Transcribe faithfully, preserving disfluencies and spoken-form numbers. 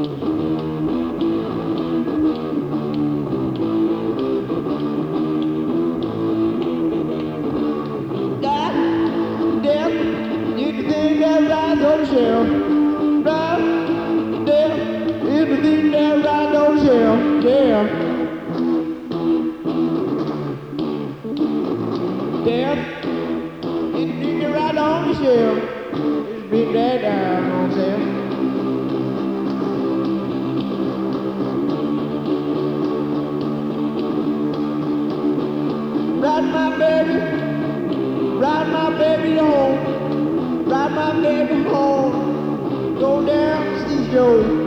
Anything that rides on the shelf. Right, there, anything that rides on the shelf. Yeah. There, anything that rides on the shelf. Just bring that down on shelf. Ride my baby, ride my baby home. Ride my baby home, go down to see Joe.